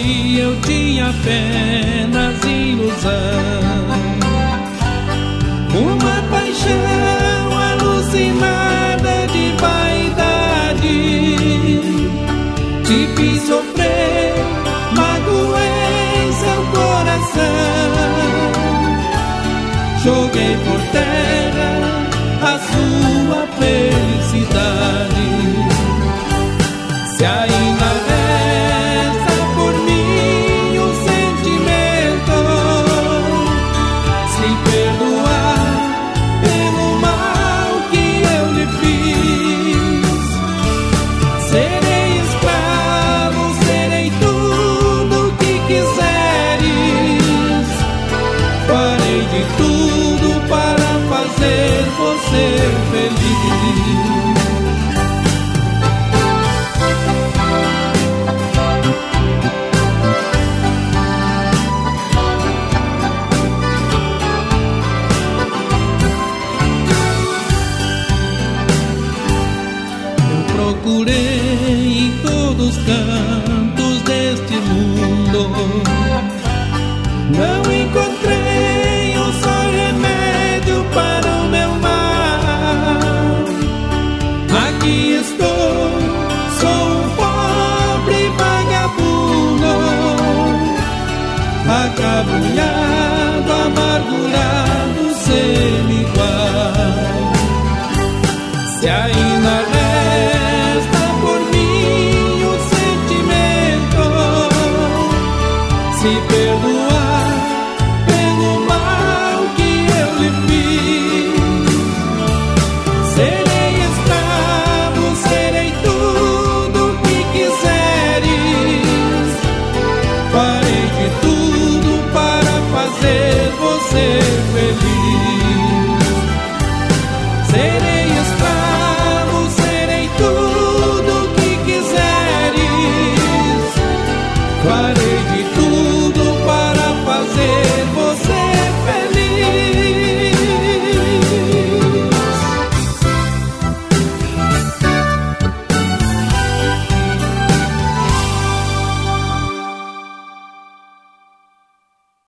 que eu tinha apenas ilusão, uma paixão alucinada de vaidade. Te fiz sofrer, magoei seu coração, joguei por terra a sua felicidade. Se ainda resta por mim um sentimento, se perdoar pelo mal que eu lhe fiz, serei escravo, serei tudo que quiseres, farei de tudo para fazer você feliz. Procurei em todos os cantos deste mundo, não encontrei um só remédio para o meu mal. Aqui estou, sou um pobre vagabundo, acabunhado, amargurado, sem igual. Se ainda resta por mim um sentimento, se perdoar